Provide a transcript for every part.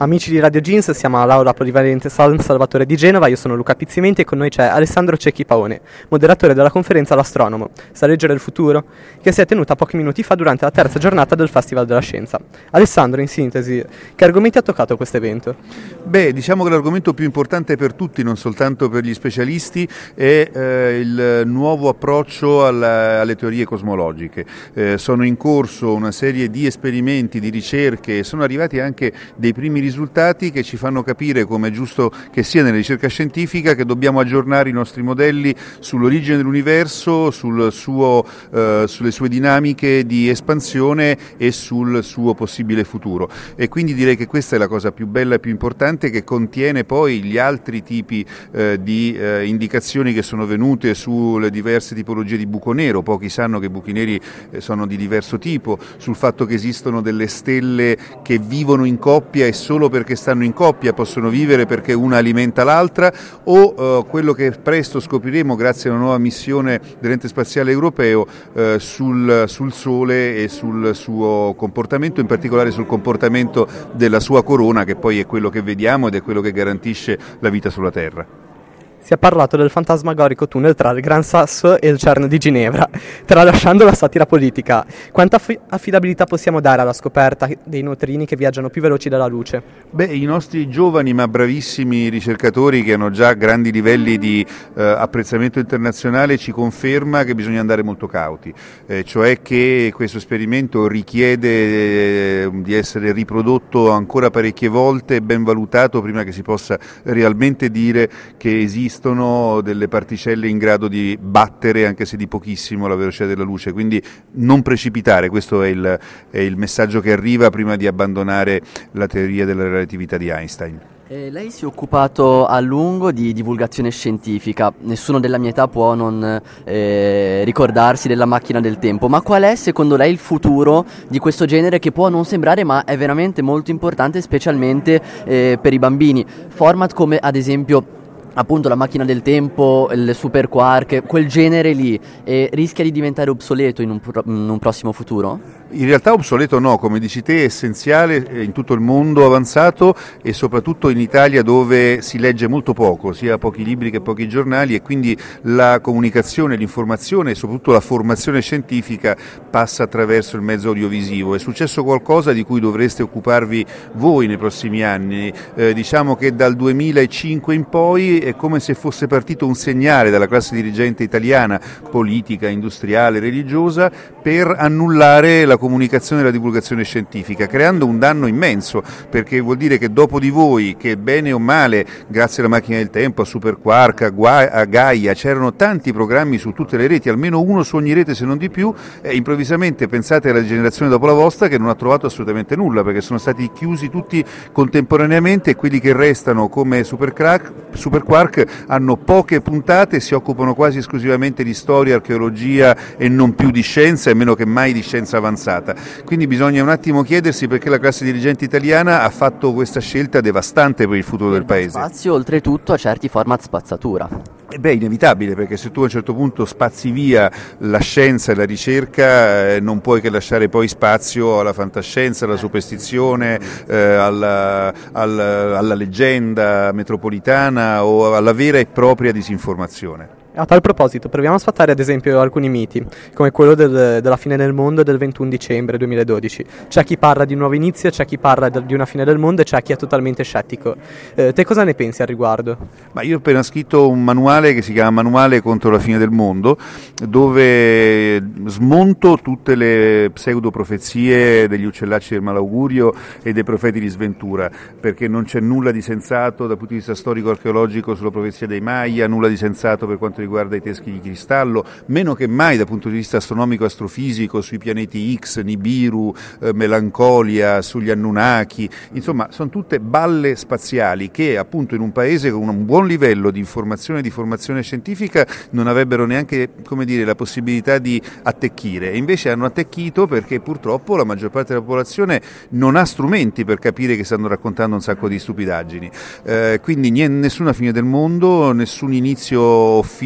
Amici di Radio Jeans, siamo all'Aula Polivalente San Salvatore di Genova, io sono Luca Pizzimenti e con noi c'è Alessandro Cecchi Paone, moderatore della conferenza L'Astronomo, sa leggere il futuro, che si è tenuta pochi minuti fa durante la terza giornata del Festival della Scienza. Alessandro, in sintesi, che argomenti ha toccato questo evento? Beh, diciamo che l'argomento più importante per tutti, non soltanto per gli specialisti, è il nuovo approccio alle teorie cosmologiche. Sono in corso una serie di esperimenti, di ricerche e sono arrivati anche dei primi risultati che ci fanno capire, come è giusto che sia nella ricerca scientifica, che dobbiamo aggiornare i nostri modelli sull'origine dell'universo, sulle sue dinamiche di espansione e sul suo possibile futuro. E quindi direi che questa è la cosa più bella e più importante, che contiene poi gli altri tipi di indicazioni che sono venute sulle diverse tipologie di buco nero. Pochi sanno che i buchi neri sono di diverso tipo, sul fatto che esistono delle stelle che vivono in coppia e solo perché stanno in coppia possono vivere perché una alimenta l'altra, o quello che presto scopriremo grazie a una nuova missione dell'Ente Spaziale Europeo sul Sole e sul suo comportamento, in particolare sul comportamento della sua corona, che poi è quello che vediamo ed è quello che garantisce la vita sulla Terra. Si è parlato del fantasmagorico tunnel tra il Gran Sasso e il CERN di Ginevra, tralasciando la satira politica. Quanta affidabilità possiamo dare alla scoperta dei neutrini che viaggiano più veloci della luce? Beh, i nostri giovani ma bravissimi ricercatori, che hanno già grandi livelli di apprezzamento internazionale, ci conferma che bisogna andare molto cauti, cioè che questo esperimento richiede di essere riprodotto ancora parecchie volte e ben valutato prima che si possa realmente dire che esistono delle particelle in grado di battere, anche se di pochissimo, la velocità della luce. Quindi non precipitare, questo è il messaggio che arriva prima di abbandonare la teoria della relatività di Einstein. Lei si è occupato a lungo di divulgazione scientifica, nessuno della mia età può non ricordarsi della macchina del tempo, ma qual è secondo lei il futuro di questo genere, che può non sembrare ma è veramente molto importante, specialmente per i bambini? Format come ad esempio appunto la macchina del tempo, il super quark, quel genere lì, rischia di diventare obsoleto in un prossimo futuro? In realtà obsoleto no, come dici te, è essenziale in tutto il mondo avanzato e soprattutto in Italia, dove si legge molto poco, sia pochi libri che pochi giornali, e quindi la comunicazione, l'informazione e soprattutto la formazione scientifica passa attraverso il mezzo audiovisivo. È successo qualcosa di cui dovreste occuparvi voi nei prossimi anni. Diciamo che dal 2005 in poi è come se fosse partito un segnale dalla classe dirigente italiana, politica, industriale, religiosa, per annullare la comunicazione e la divulgazione scientifica, creando un danno immenso, perché vuol dire che dopo di voi, che bene o male, grazie alla macchina del tempo, a Super Quark, a Gaia, c'erano tanti programmi su tutte le reti, almeno uno su ogni rete se non di più, improvvisamente pensate alla generazione dopo la vostra che non ha trovato assolutamente nulla, perché sono stati chiusi tutti contemporaneamente, e quelli che restano come Super Quark hanno poche puntate, si occupano quasi esclusivamente di storia, archeologia e non più di scienza, e meno che mai di scienza avanzata. Quindi bisogna un attimo chiedersi perché la classe dirigente italiana ha fatto questa scelta devastante per il futuro del paese. Spazio oltretutto a certi format spazzatura. Beh, inevitabile, perché se tu a un certo punto spazi via la scienza e la ricerca, non puoi che lasciare poi spazio alla fantascienza, alla superstizione, alla leggenda metropolitana o alla vera e propria disinformazione. A tal proposito, proviamo a sfatare ad esempio alcuni miti, come quello della fine del mondo del 21 dicembre 2012. C'è chi parla di un nuovo inizio, c'è chi parla di una fine del mondo e c'è chi è totalmente scettico. Te cosa ne pensi al riguardo? Ma io ho appena scritto un manuale che si chiama Manuale contro la fine del mondo, dove smonto tutte le pseudoprofezie degli uccellacci del malaugurio e dei profeti di sventura, perché non c'è nulla di sensato dal punto di vista storico-archeologico sulla profezia dei Maya, nulla di sensato per quanto riguarda i teschi di cristallo, meno che mai dal punto di vista astronomico-astrofisico sui pianeti X, Nibiru, Melancolia, sugli Anunnaki. Insomma, sono tutte balle spaziali che appunto in un paese con un buon livello di informazione e di formazione scientifica non avrebbero neanche, come dire, la possibilità di attecchire, e invece hanno attecchito perché purtroppo la maggior parte della popolazione non ha strumenti per capire che stanno raccontando un sacco di stupidaggini. Quindi nessuna fine del mondo, nessun inizio o fine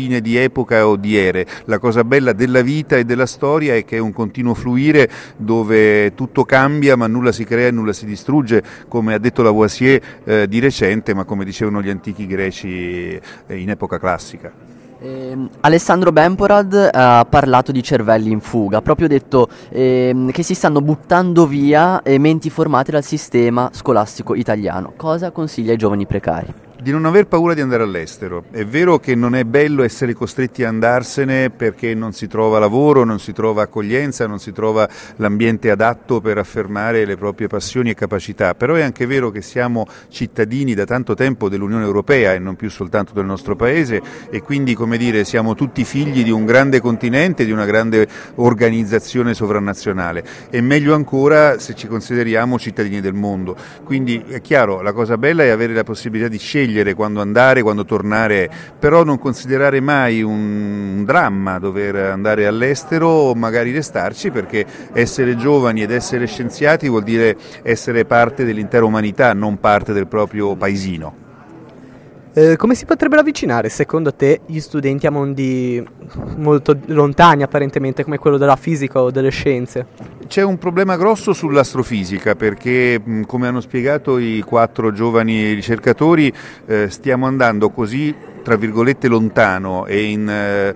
fine di epoca o di ere. La cosa bella della vita e della storia è che è un continuo fluire dove tutto cambia ma nulla si crea e nulla si distrugge, come ha detto Lavoisier di recente, ma come dicevano gli antichi greci in epoca classica. Alessandro Bemporad ha parlato di cervelli in fuga, ha proprio detto che si stanno buttando via menti formate dal sistema scolastico italiano. Cosa consiglia ai giovani precari? Di non aver paura di andare all'estero. È vero che non è bello essere costretti a andarsene perché non si trova lavoro, non si trova accoglienza, non si trova l'ambiente adatto per affermare le proprie passioni e capacità, però è anche vero che siamo cittadini da tanto tempo dell'Unione Europea e non più soltanto del nostro paese, e quindi, come dire, siamo tutti figli di un grande continente, di una grande organizzazione sovranazionale, e meglio ancora se ci consideriamo cittadini del mondo. Quindi è chiaro, la cosa bella è avere la possibilità di scegliere quando andare, quando tornare, però non considerare mai un dramma dover andare all'estero o magari restarci, perché essere giovani ed essere scienziati vuol dire essere parte dell'intera umanità, non parte del proprio paesino. Come si potrebbero avvicinare, secondo te, gli studenti a mondi molto lontani apparentemente, come quello della fisica o delle scienze? C'è un problema grosso sull'astrofisica perché, come hanno spiegato i 4 giovani ricercatori, stiamo andando così, tra virgolette, lontano e in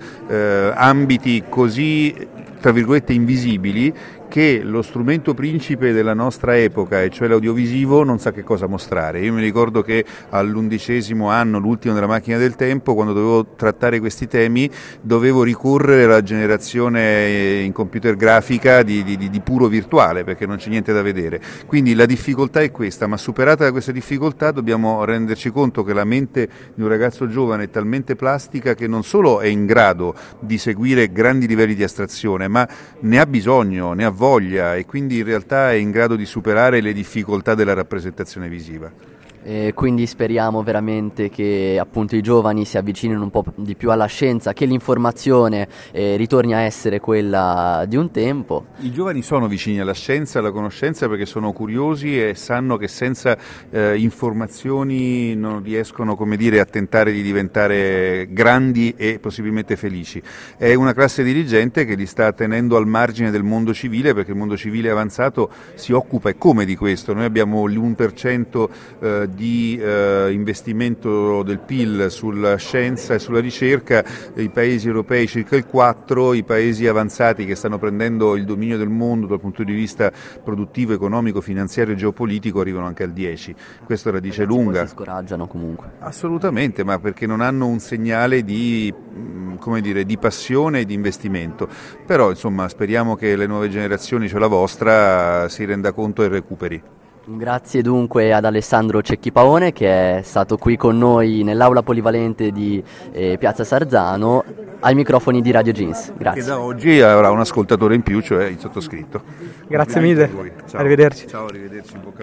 ambiti così, tra virgolette, invisibili, che lo strumento principe della nostra epoca, e cioè l'audiovisivo, non sa che cosa mostrare. Io mi ricordo che all'11° anno, l'ultimo della macchina del tempo, quando dovevo trattare questi temi, dovevo ricorrere alla generazione in computer grafica di puro virtuale, perché non c'è niente da vedere. Quindi la difficoltà è questa, ma superata questa difficoltà dobbiamo renderci conto che la mente di un ragazzo giovane è talmente plastica che non solo è in grado di seguire grandi livelli di astrazione, ma ne ha bisogno, ne ha voglia, e quindi in realtà è in grado di superare le difficoltà della rappresentazione visiva. Quindi speriamo veramente che appunto i giovani si avvicinino un po' di più alla scienza, che l'informazione ritorni a essere quella di un tempo. I giovani sono vicini alla scienza e alla conoscenza perché sono curiosi e sanno che senza informazioni non riescono, come dire, a tentare di diventare grandi e possibilmente felici. È una classe dirigente che li sta tenendo al margine del mondo civile, perché il mondo civile avanzato si occupa e come di questo. Noi abbiamo l'1% di investimento del PIL sulla scienza e sulla ricerca, i paesi europei circa il 4%, i paesi avanzati che stanno prendendo il dominio del mondo dal punto di vista produttivo, economico, finanziario e geopolitico arrivano anche al 10%. Questo la dice lunga. Si scoraggiano comunque. Assolutamente, ma perché non hanno un segnale di, come dire, di passione e di investimento. Però insomma speriamo che le nuove generazioni, cioè la vostra, si renda conto e recuperi. Grazie dunque ad Alessandro Cecchi Paone, che è stato qui con noi nell'aula polivalente di Piazza Sarzano ai microfoni di Radio Jeans. Grazie. Che da oggi avrà un ascoltatore in più, cioè il sottoscritto. Grazie mille, arrivederci. Ciao, arrivederci.